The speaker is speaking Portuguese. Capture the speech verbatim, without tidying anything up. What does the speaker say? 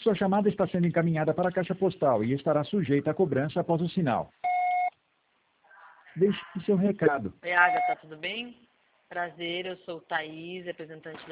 Sua chamada está sendo encaminhada para a caixa postal e estará sujeita a cobrança após o sinal. Deixe seu recado. Oi, Agatha, tudo bem? Prazer, eu sou Thaís, representante do